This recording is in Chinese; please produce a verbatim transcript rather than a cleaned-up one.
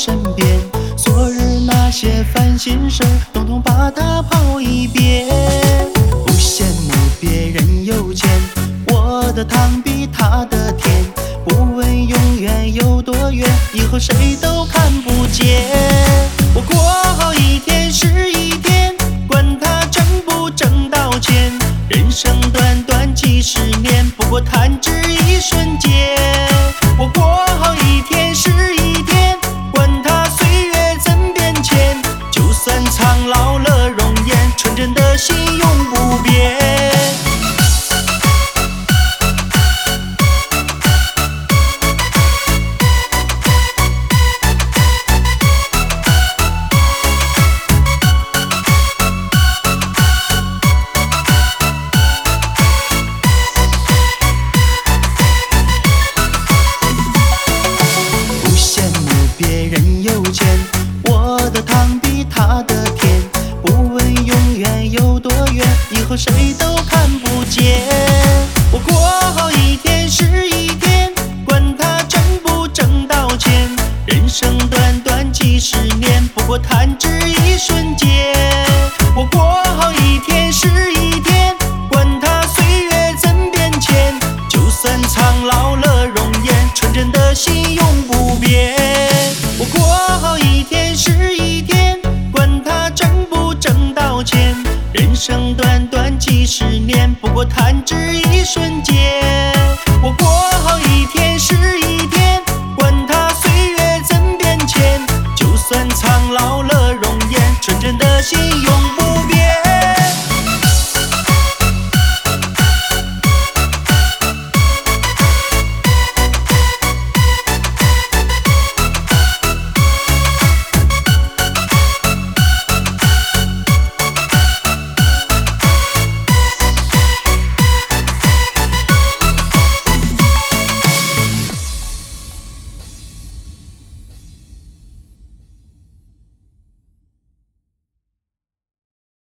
身边，昨日那些烦心事统统把它抛一边。不羡慕别人有钱，我的糖比他的甜。不问永远有多远，以后谁都看不见。我过好一天是一天，管他挣不挣到钱。人生短短几十年，不过弹指一瞬间。我过好一天是一天，管他岁月怎变迁。就算苍老了容颜，纯真的心永不变。别人有钱，我的糖比他的甜。不问永远有多远，以后谁都看不见。我过好一天是一天，管他挣不挣到钱。人生短短几十年，不过弹指一瞬间。我过好一天是一天，管他岁月怎变迁。就算苍老了容颜，纯真的心永不变。我过好一天是一天，管他挣不挣到钱。人生短短几十年，不过弹指一瞬间。